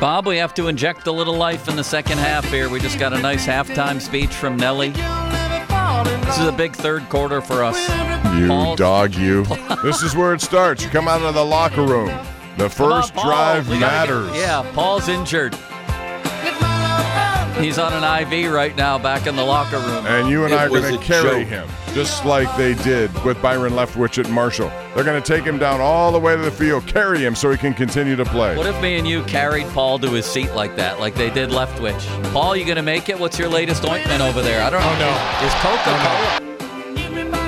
Bob, we have to inject a little life in the second half here. We just got a nice halftime speech from Nelly. This is a big third quarter for us. You Paul, dog, you. This is where it starts. You come out of the locker room. The first drive matters. Paul's injured. He's on an IV right now back in the locker room. And you and I are going to carry him, just like they did with Byron Leftwich at Marshall. They're going to take him down all the way to the field, carry him so he can continue to play. What if me and you carried Paul to his seat like that, like they did Leftwich? Paul, you going to make it? What's your latest ointment over there? I don't know.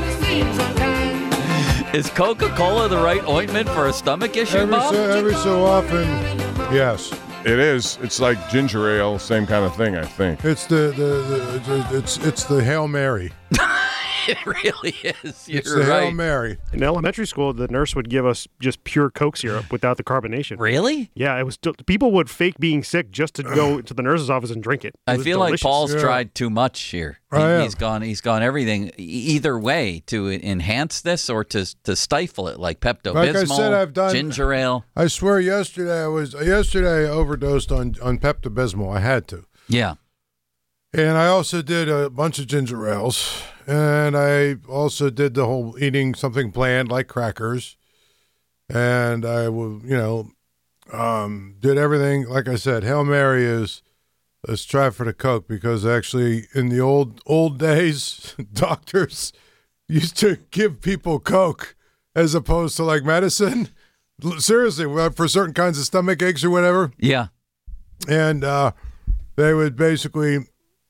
Is Coca-Cola the right ointment for a stomach issue, Bob? Every so often, yes. It is. It's like ginger ale, same kind of thing, I think. It's the Hail Mary. It really is. You're it's the right. Hail Mary. In elementary school, the nurse would give us just pure Coke syrup without the carbonation. Really? Yeah, it was. People would fake being sick just to go to the nurse's office and drink it. I feel delicious. like Paul's tried too much here. He's gone everything either way to enhance this or to stifle it, like Pepto-Bismol, like I said, I've done ginger ale. I swear, yesterday I overdosed on Pepto-Bismol. I had to. Yeah. And I also did a bunch of ginger ales, and I also did the whole eating something bland like crackers, and I will, did everything. Like I said, Hail Mary is let's try for the Coke, because actually in the old days, doctors used to give people Coke as opposed to like medicine. Seriously, for certain kinds of stomach aches or whatever. Yeah. And they would basically,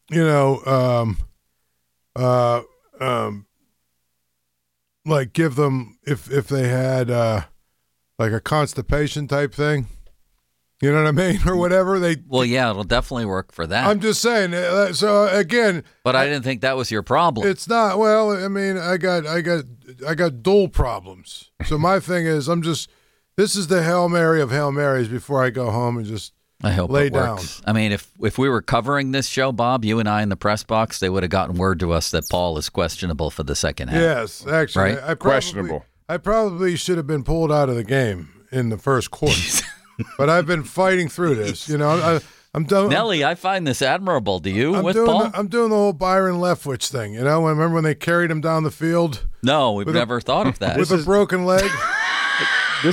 like give them if they had like a constipation type thing. You know what I mean, or whatever Well, yeah, it'll definitely work for that. I'm just saying. So again, but I didn't think that was your problem. It's not. Well, I mean, I got dual problems. So my thing is, this is the Hail Mary of Hail Marys before I go home and just I hope lay it down. Works. I mean, if we were covering this show, Bob, you and I in the press box, they would have gotten word to us that Paul is questionable for the second half. Yes, actually, right? Questionable. I probably should have been pulled out of the game in the first quarter. But I've been fighting through this. I'm done. Nelly, I find this admirable. Do you Paul? I'm doing the whole Byron Leftwich thing. Remember when they carried him down the field? No, we've never thought of that. With a broken leg? This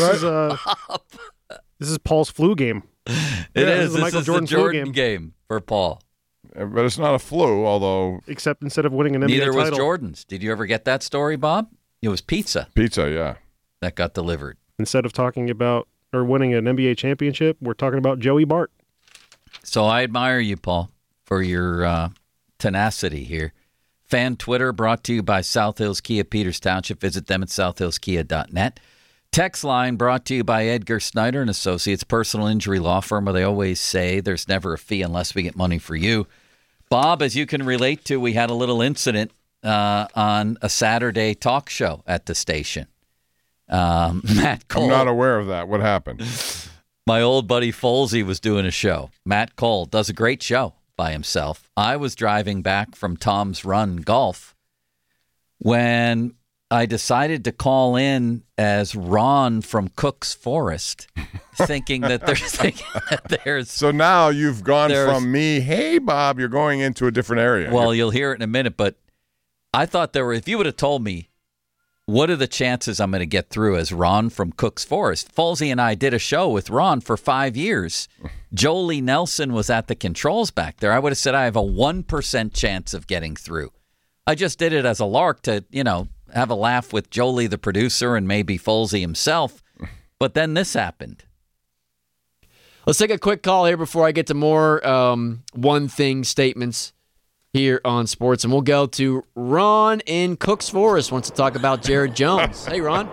is Paul's flu game. It is. This This is the Jordan game for Paul. But it's not a flu, although... Except instead of winning an NBA Neither title. was Jordan's. Did you ever get that story, Bob? It was pizza. Pizza, yeah. That got delivered. Instead of talking about or winning an NBA championship, we're talking about Joey Bart. So I admire you, Paul, for your tenacity here. Fan Twitter brought to you by South Hills Kia, Peters Township. Visit them at southhillskia.net. Text line brought to you by Edgar Snyder and Associates, personal injury law firm, where they always say there's never a fee unless we get money for you. Bob, as you can relate to, we had a little incident on a Saturday talk show at the station. Matt Cole. I'm not aware of that. What happened? My old buddy Folsey was doing a show. Matt Cole does a great show by himself. I was driving back from Tom's Run Golf when I decided to call in as Ron from Cook's Forest, thinking that there's... So now you've gone from me, hey, Bob, you're going into a different area. Well, you'll hear it in a minute, but I thought if you would have told me, what are the chances I'm going to get through as Ron from Cook's Forest? Folsey and I did a show with Ron for 5 years. Jolie Nelson was at the controls back there. I would have said I have a 1% chance of getting through. I just did it as a lark to, have a laugh with Jolie, the producer, and maybe Folsey himself. But then this happened. Let's take a quick call here before I get to more one-thing statements here on sports, and we'll go to Ron in Cook's Forest. Wants to talk about Jared Jones. Hey, Ron.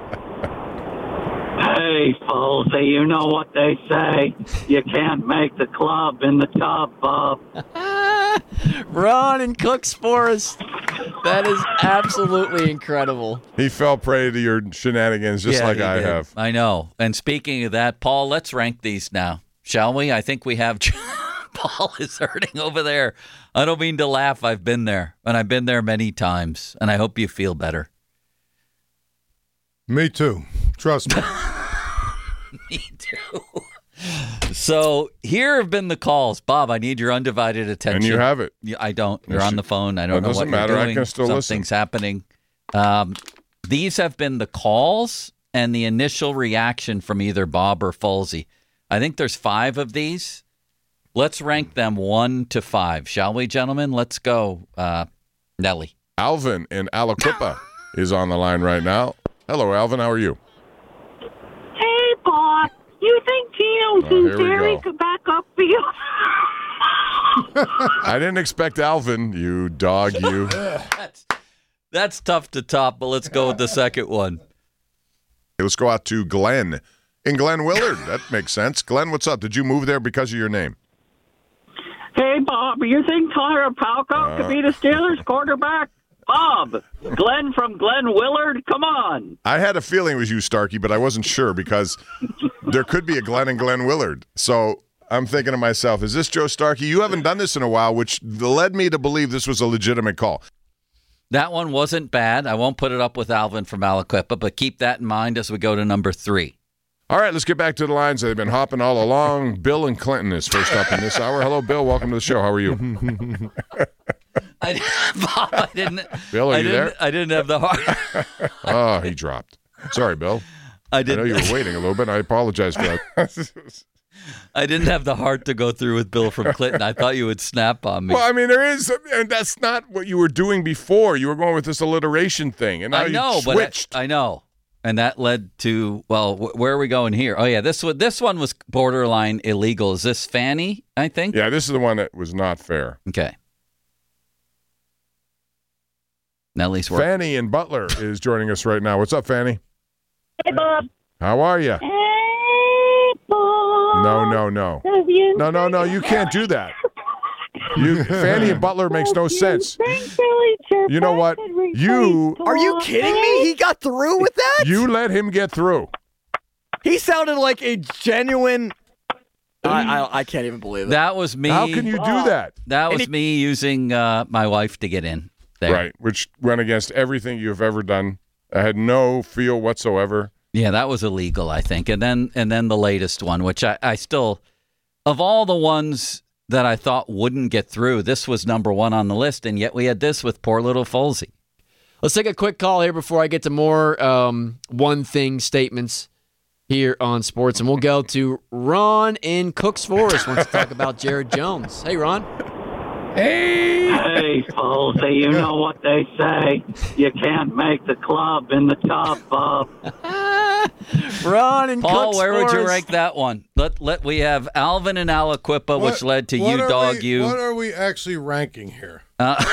Hey, Folsey, you know what they say. You can't make the club in the tub, Bob. Ron in Cook's Forest. That is absolutely incredible. He fell prey to your shenanigans just like I have. I know. And speaking of that, Paul, let's rank these now, shall we? I think we have... Paul is hurting over there. I don't mean to laugh. I've been there, and I've been there many times, and I hope you feel better. Me too. Trust me. Me too. So here have been the calls. Bob, I need your undivided attention. And you have it. I don't. You're on the phone. I don't know what matter. you're doing. I can still Something's listen. happening. These have been the calls and the initial reaction from either Bob or Falsey. I think there's 5 of these. Let's rank them 1 to 5, shall we, gentlemen? Let's go, Nelly. Alvin in Aliquippa is on the line right now. Hello, Alvin. How are you? Hey, Bob. You think Tino here we Sincerely go. could back up for you? I didn't expect Alvin, you dog, you. That's tough to top, but let's go with the second one. Let's go out to Glenn in Glenn Willard. That makes sense. Glenn, what's up? Did you move there because of your name? Hey, Bob, you think Tyler Palco could be the Steelers quarterback? Bob, Glenn from Glenn Willard, come on. I had a feeling it was you, Starkey, but I wasn't sure because there could be a Glenn and Glenn Willard. So I'm thinking to myself, is this Joe Starkey? You haven't done this in a while, which led me to believe this was a legitimate call. That one wasn't bad. I won't put it up with Alvin from Aliquippa, but keep that in mind as we go to number 3. All right, let's get back to the lines. They've been hopping all along. Bill and Clinton is first up in this hour. Hello, Bill. Welcome to the show. How are you? Bob, I didn't. Bill, are you there? I didn't have the heart. Oh, he dropped. Sorry, Bill. I know you were waiting a little bit. I apologize for that. I didn't have the heart to go through with Bill from Clinton. I thought you would snap on me. Well, I mean, there is, and that's not what you were doing before. You were going with this alliteration thing, and now I know, you switched. but I know. And that led to, well, where are we going here? Oh, yeah, this one was borderline illegal. Is this Fanny, I think? Yeah, this is the one that was not fair. Okay. Nellie's work. Fanny in Butler is joining us right now. What's up, Fanny? Hey, Bob. How are you? Hey, Bob. No. No, you can't do that. Fanny in Butler makes no sense. You know what? Are you kidding me? He got through with that? You let him get through. He sounded like a genuine... I can't even believe it. That was me. How can you do that? That was me using my wife to get in there. Right, which went against everything you've ever done. I had no feel whatsoever. Yeah, that was illegal, I think. And then the latest one, which I still, of all the ones that I thought wouldn't get through, this was number 1 on the list, and yet we had this with poor little Folsey. Let's take a quick call here before I get to more one-thing statements here on sports, and we'll go to Ron in Cooks Forest. Wants to talk about Jared Jones. Hey, Ron. Hey, Folsey, you know what they say. You can't make the club in the tub, Bob. Ron in Paul, Cooks where Forest. would you rank that one? Let we have Alvin and Aliquippa, which led to you, dog, you. What are we actually ranking here?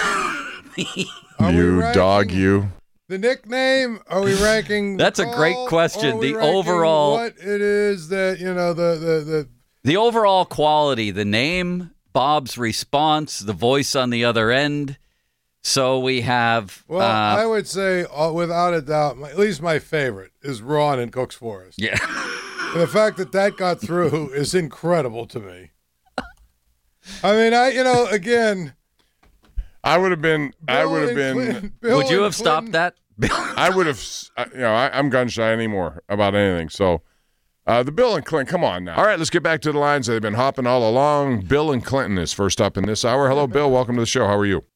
You dog, you. The nickname? Are we ranking? That's a great question. The overall, what it is that the overall quality, the name, Bob's response, the voice on the other end. So we have. Well, I would say, without a doubt, at least my favorite is Ron in Cooks Forest. Yeah. And the fact that got through is incredible to me. I mean, again. I would have been. Would you have stopped that? I would have. I'm gun shy anymore about anything. So, the Bill and Clinton. Come on now. All right, let's get back to the lines. They've been hopping all along. Bill and Clinton is first up in this hour. Hello, Bill. Welcome to the show. How are you?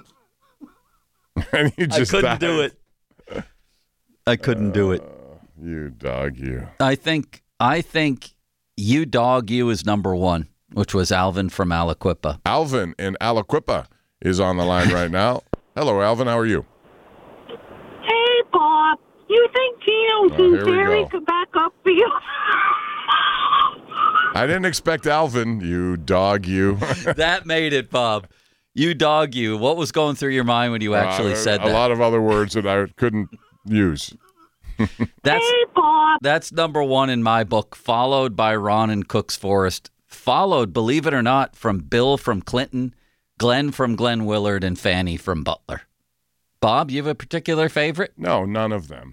And you just couldn't do it. I couldn't do it. You dog, you. I think you dog you is number 1, which was Alvin from Aliquippa. Alvin in Aliquippa is on the line right now. Hello, Alvin. How are you? Hey, Bob. You think Tino Sincerely could back up for you? I didn't expect Alvin, you dog, you. That made it, Bob. You dog you. What was going through your mind when you actually said that? A lot of other words that I couldn't use. Hey, Bob. That's number 1 in my book, followed by Ron in Cooks Forest, followed, believe it or not, from Bill from Clinton, Glenn from Glenn Willard, and Fanny from Butler. Bob, you have a particular favorite? No, none of them.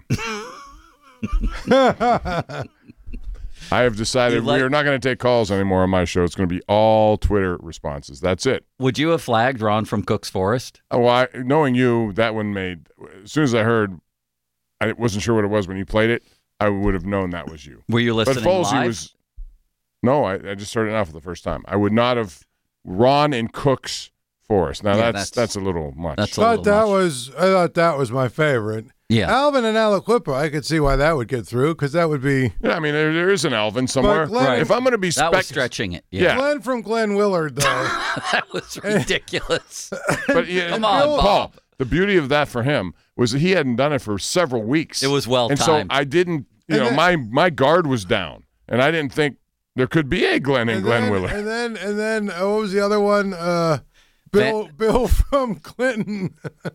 I have decided we are not going to take calls anymore on my show. It's going to be all Twitter responses. That's it. Would you have flagged Ron from Cooks Forest? Oh, well, knowing you, that one made. As soon as I heard, I wasn't sure what it was when you played it. I would have known that was you. Were you listening but Folsey live? Was No, I just heard it now for the first time. I would not have Ron in Cook's Forest. Now Yeah, that's a little much. That's a I little much. thought that was my favorite. Yeah. Alvin and Aliquippa, I could see why that would get through because that would be Yeah, I mean there is an Alvin somewhere. Glenn- If I'm going to be That was stretching it. Yeah. Glenn from Glenn Willard, though. That was ridiculous. But yeah, Come on, Paul. Bob. The beauty of that for him was that he hadn't done it for several weeks. It was well and so timed. I didn't. My guard was down, and I didn't think there could be a Glenn and Glenn Willard. And then what was the other one? Bill from Clinton.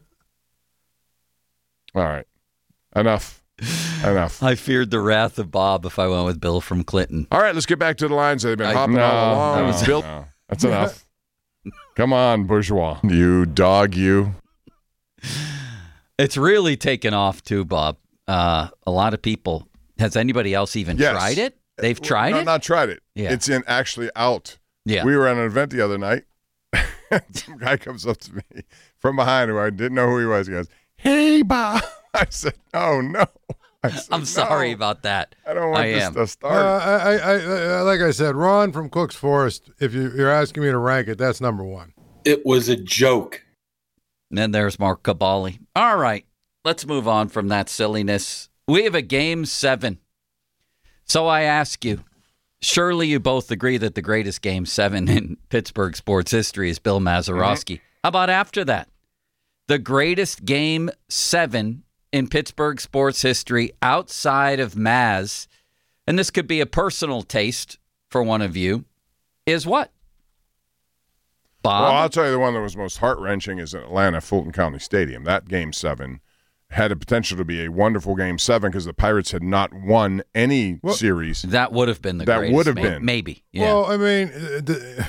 All right, enough. I feared the wrath of Bob if I went with Bill from Clinton. All right, let's get back to the lines. They've been hopping all along. that was Bill. No, that's enough. Come on, bourgeois. You dog, you. It's really taken off too, Bob. A lot of people. Has anybody else even Yes. tried it? They've tried it? Not tried it. Yeah. It's actually out. Yeah. We were at an event the other night. Some guy comes up to me from behind who I didn't know who he was. He goes, "Hey, Bob." I said, "Oh, no." I said, I'm sorry "No, about that. I don't want this to start." I like I said, Ron from Cook's Forest. If you're asking me to rank it, that's number one. It was a joke. And then there's Mark Cabali. All right, let's move on from that silliness. We have a Game 7. So I ask you, surely you both agree that the greatest Game 7 in Pittsburgh sports history is Bill Mazeroski. How about after that? The greatest Game 7 in Pittsburgh sports history outside of Maz, and this could be a personal taste for one of you, is what? Bob? Well, I'll tell you the one that was most heart-wrenching is in Atlanta, Fulton County Stadium. That Game 7 had the potential to be a wonderful Game 7 because the Pirates had not won any series. That would have been the That greatest. would have been. Maybe. Yeah. Well, I mean,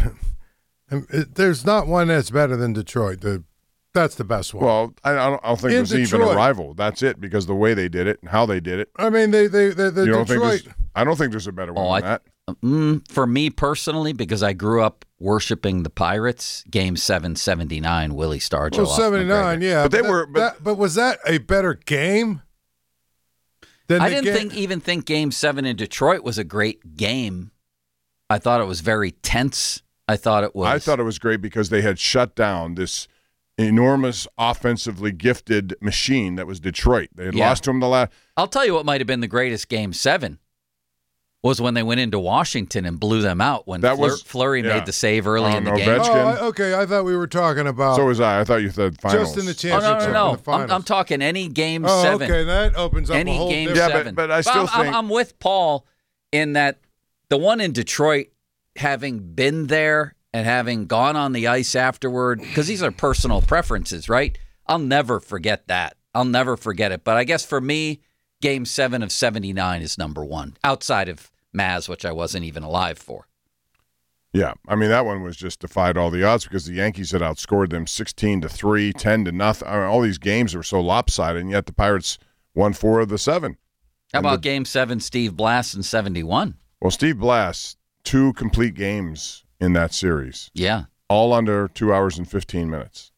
there's not one that's better than Detroit. That's the best one. Well, I don't think In there's even a Detroit. rival. That's it, because the way they did it and how they did it. I mean, the You don't think Detroit. I don't think there's a better one than that. For me personally, because I grew up worshiping the Pirates, Game 7, 79, Willie Stargell. Well, off 79, McGregor. yeah. But they that- were- that- but was that a better game? Than I the didn't ga- even think Game 7 in Detroit was a great game. I thought it was very tense. I thought it was great because they had shut down this enormous offensively gifted machine that was Detroit. They had lost to them the last. I'll tell you what might have been the greatest Game 7 was when they went into Washington and blew them out when Fleury made the save early in the game. Okay, I thought we were talking about. So was I. I thought you said finals. Just in the Oh, championship. no. in the finals. I'm talking any Game Oh, 7. okay, that opens up Any a whole Game different. 7. but I still think I'm with Paul in that the one in Detroit, having been there and having gone on the ice afterward, because these are personal preferences, right? I'll never forget that. I'll never forget it. But I guess for me, Game 7 of 79 is number one, outside of Maz, which I wasn't even alive for. Yeah, I mean, that one was just defied all the odds because the Yankees had outscored them 16-3, 10-0. I mean, all these games were so lopsided, and yet the Pirates won 4 of the 7. How about Game 7, Steve Blass in 71? Well, Steve Blass, 2 complete games in that series. Yeah. All under 2 hours and 15 minutes.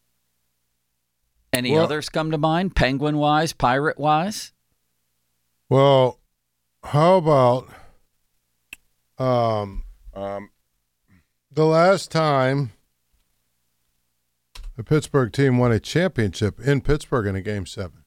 Any others come to mind, Penguin-wise, Pirate-wise? Well, how about the last time the Pittsburgh team won a championship in Pittsburgh in a Game 7?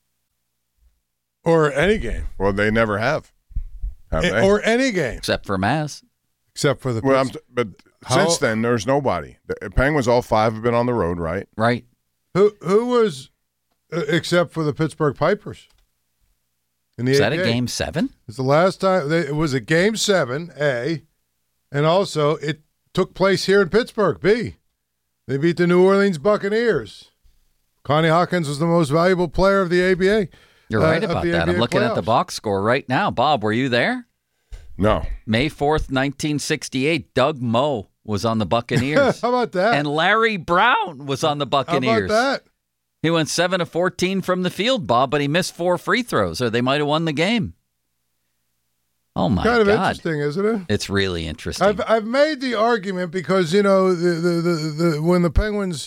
Or any game. Well, they never have they? Or any game. Except for Maz. Except for the Well, but since then, there's nobody. The Penguins, all 5 have been on the road, right? Right. Who was, except for the Pittsburgh Pipers? In the Is that a 88. Game 7? It's the last time. It was a Game 7, A, and also it took place here in Pittsburgh, B. They beat the New Orleans Buccaneers. Connie Hawkins was the most valuable player of the ABA. You're right of about the that. I'm ABA looking at the playoffs. box score right now. Bob, were you there? No. May 4th, 1968, Doug Moe was on the Buccaneers. How about that? And Larry Brown was on the Buccaneers. How about that? He went 7 of 14 from the field, Bob, but he missed 4 free throws, or they might have won the game. Oh, my Kind of God. interesting, isn't it? It's really interesting. I've made the argument because, you know, the when the Penguins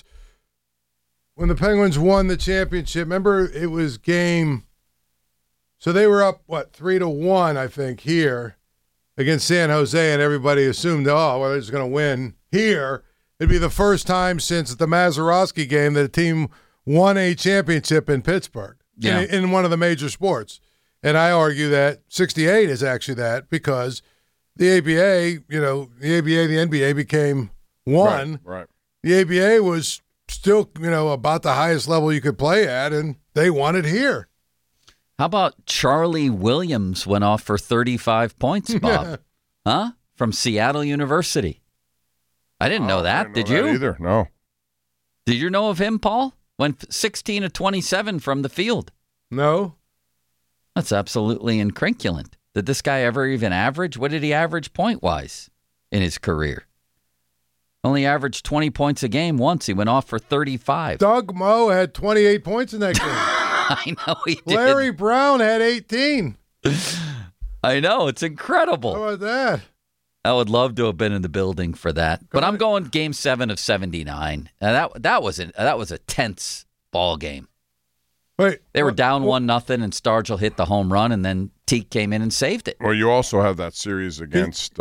won the championship, remember it was game. So they were up 3-1, I think, here, against San Jose, and everybody assumed, oh, well, they're just going to win here. It'd be the first time since the Mazeroski game that a team won a championship in Pittsburgh in one of the major sports. And I argue that 68 is actually that because the ABA, the NBA became one. Right. The ABA was still, about the highest level you could play at, and they won it here. How about Charlie Williams went off for 35 points, Bob? Huh? From Seattle University. I didn't know that. Did you? Either. No. Did you know of him, Paul? Went 16 of 27 from the field. No. That's absolutely incrinculant. Did this guy ever even average? What did he average point-wise in his career? Only averaged 20 points a game once. He went off for 35. Doug Moe had 28 points in that game. I know he did. Larry Brown had 18. I know. It's incredible. How about that? I would love to have been in the building for that. But I'm going Game 7 of 79. That was a tense ball game. Wait, they were down 1-0, and Stargell hit the home run, and then Teague came in and saved it. Well, you also have that series against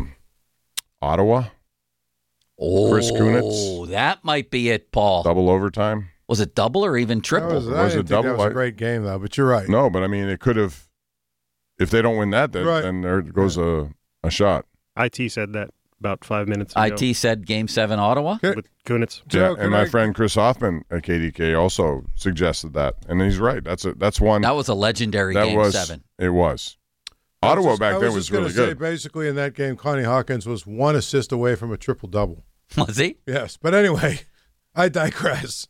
Ottawa. Chris Kunitz. Oh, that might be it, Paul. Double overtime. Was it double or even triple? Was it double? That was a great game, though, but you're right. No, but I mean, it could have. If they don't win that, then there goes a shot. IT said that about 5 minutes ago. IT said Game 7 Ottawa? With Kunitz. Yeah, and my friend Chris Hoffman at KDK also suggested that. And he's right. That's one. That was a legendary Game 7. It was. Ottawa back then was really good. Basically, in that game, Connie Hawkins was one assist away from a triple-double. Was he? Yes. But anyway, I digress.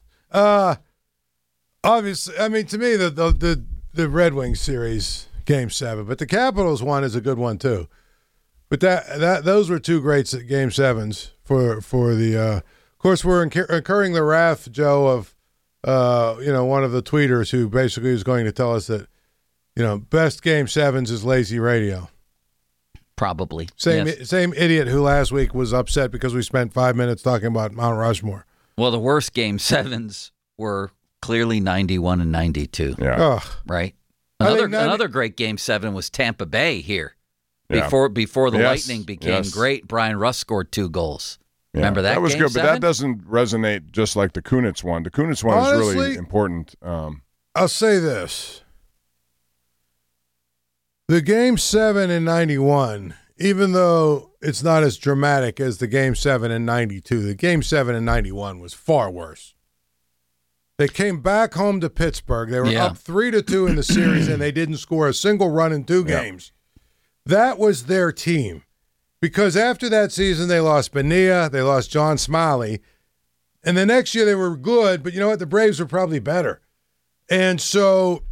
Obviously, I mean, to me, the Red Wings series, Game 7, but the Capitals one is a good one, too. But those were two great Game 7s for the. Of course, we're incurring the wrath, Joe, of one of the tweeters who basically is going to tell us that best Game 7s is lazy radio. Probably same idiot who last week was upset because we spent 5 minutes talking about Mount Rushmore. Well, the worst Game 7s were clearly 91 and 92. Yeah, right. Another great Game 7 was Tampa Bay here. Yeah. Before the Lightning became great, Brian Russ scored 2 goals. Yeah. Remember that? That was Game good, 7? but that doesn't resonate just like the Kunitz one. The Kunitz one is really important. I'll say this. The Game 7 in 91, even though it's not as dramatic as the Game 7 in 92, the Game 7 in 91 was far worse. They came back home to Pittsburgh. They were up 3-2 in the series, and they didn't score a single run in 2 games. That was their team. Because after that season, they lost Bonilla, they lost John Smiley, and the next year they were good, but you know what? The Braves were probably better. And so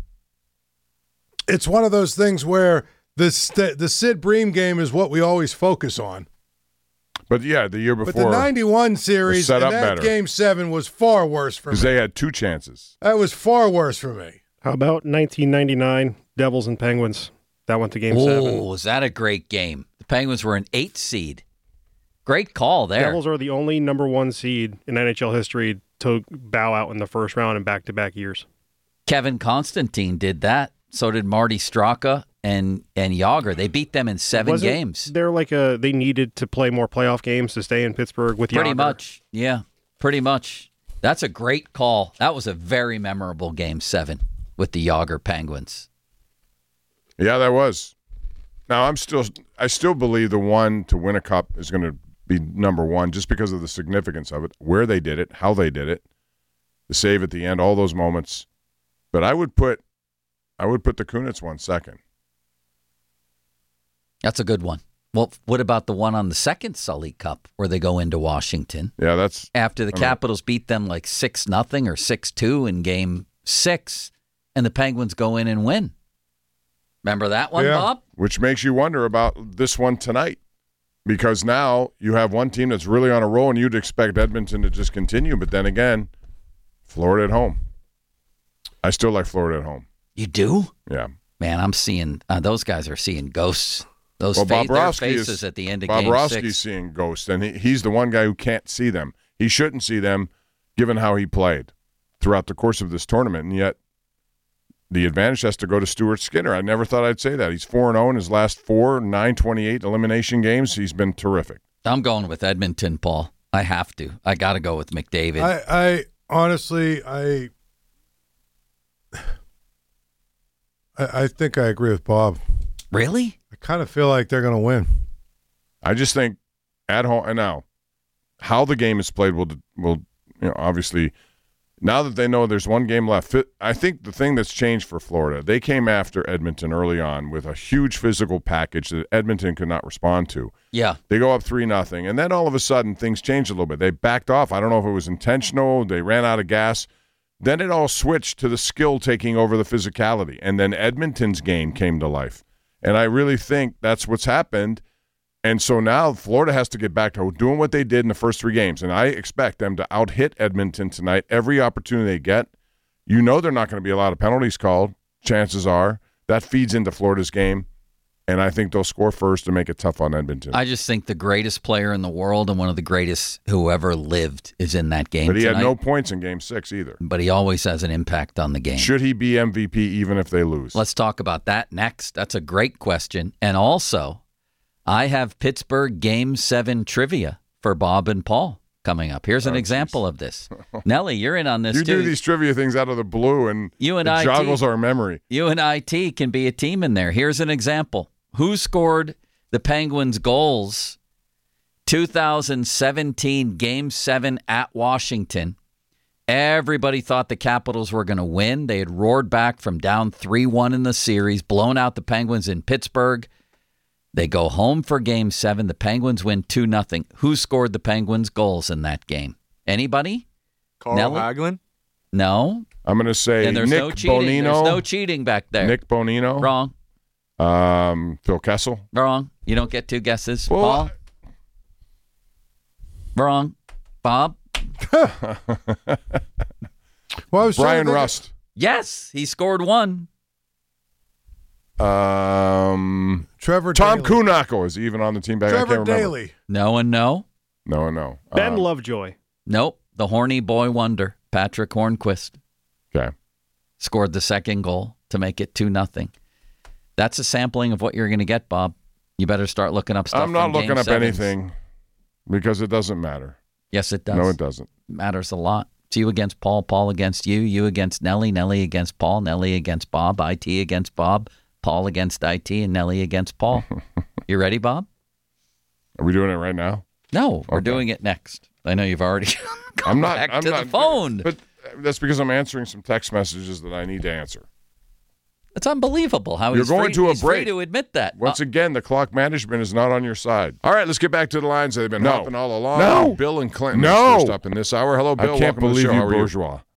it's one of those things where the Sid Bream game is what we always focus on. But yeah, the year before. But the 91 series and that better. Game 7 was far worse for me. Because they had 2 chances. That was far worse for me. How about 1999 Devils and Penguins? That went to Game 7. Oh, was that a great game? The Penguins were an 8th seed. Great call there. Devils are the only number 1 seed in NHL history to bow out in the first round in back-to-back years. Kevin Constantine did that. So did Marty Straka and Yager. They beat them in 7 games. They're they needed to play more playoff games to stay in Pittsburgh with Yager. Pretty much, yeah. Pretty much. That's a great call. That was a very memorable Game 7 with the Yager Penguins. Yeah, that was. Now I still believe the one to win a cup is going to be number 1 just because of the significance of it, where they did it, how they did it, the save at the end, all those moments. But I would put the Kunitz one second. That's a good one. Well, what about the one on the second Sully Cup where they go into Washington? Yeah, that's after the Capitals beat them like 6-0 or 6-2 in Game 6, and the Penguins go in and win. Remember that one, Bob? Which makes you wonder about this one tonight. Because now you have one team that's really on a roll, and you'd expect Edmonton to just continue. But then again, Florida at home. I still like Florida at home. You do? Yeah. Man, I'm seeing those guys are seeing ghosts. Those Bob their faces at the end of Game 6. Bobrovsky's seeing ghosts, and he's the one guy who can't see them. He shouldn't see them given how he played throughout the course of this tournament, and yet the advantage has to go to Stuart Skinner. I never thought I'd say that. He's 4-0 in his last 928 elimination games. He's been terrific. I'm going with Edmonton, Paul. I have to. I got to go with McDavid. I honestly, I think I agree with Bob. Really? I kind of feel like they're going to win. I just think at home and now, how the game is played will obviously. Now that they know there's one game left, I think the thing that's changed for Florida, they came after Edmonton early on with a huge physical package that Edmonton could not respond to. Yeah. They go up 3-0, and then all of a sudden things changed a little bit. They backed off. I don't know if it was intentional. They ran out of gas. Then it all switched to the skill taking over the physicality, and then Edmonton's game came to life. And I really think that's what's happened. And so now Florida has to get back to doing what they did in the first 3 games. And I expect them to out-hit Edmonton tonight every opportunity they get. You know they're not going to be a lot of penalties called, chances are. That feeds into Florida's game. And I think they'll score first to make it tough on Edmonton. I just think the greatest player in the world and one of the greatest who ever lived is in that game But he tonight. had no points in Game 6 either. But he always has an impact on the game. Should he be MVP even if they lose? Let's talk about that next. That's a great question. And also, I have Pittsburgh Game 7 trivia for Bob and Paul coming up. Here's an example of this. Nelly, you're in on this you too. do these trivia things out of the blue, and You and it IT joggles our memory. You and IT can be a team in there. Here's an example. Who scored the Penguins' goals 2017 Game 7 at Washington? Everybody thought the Capitals were going to win. They had roared back from down 3-1 in the series, blown out the Penguins in Pittsburgh. They go home for Game 7. The Penguins win 2-0. Who scored the Penguins' goals in that game? Anybody? Carl Nelly? Hagelin? No. I'm going to say And there's Nick no cheating. Bonino. There's no cheating back there. Nick Bonino. Wrong. Phil Kessel. Wrong. You don't get 2 guesses. Well, Paul? Wrong. Bob? Well, I was trying Brian to think Rust. Yes, he scored 1. Trevor Tom Daly. Kunako is even on the team back. I Trevor can't remember. Daly. No and no. No. Ben Lovejoy. Nope. The horny boy wonder, Patrick Hornquist, Okay. scored the second goal to make it 2-0. That's a sampling of what you're going to get, Bob. You better start looking up stuff. I'm not from looking Game up 7s. anything because it doesn't matter. Yes, it does. No, it doesn't. It matters a lot. It's you against Paul, Paul against you, you against Nelly, Nelly against Paul, Nelly against Bob, IT against Bob, Paul against IT, and Nelly against Paul. You ready, Bob? Are we doing it right now? No, we're Okay. doing it next. I know you've already gone I'm not. back I'm to not, the phone. But that's because I'm answering some text messages that I need to answer. It's unbelievable how You're he's going free, to a he's free break. to admit that. Once again, the clock management is not on your side. All right, let's get back to the lines. They've been hopping all along. No. Bill and Clinton No. is first up in this hour. Hello, Bill. I can't Welcome to the believe show. you, How are bourgeois.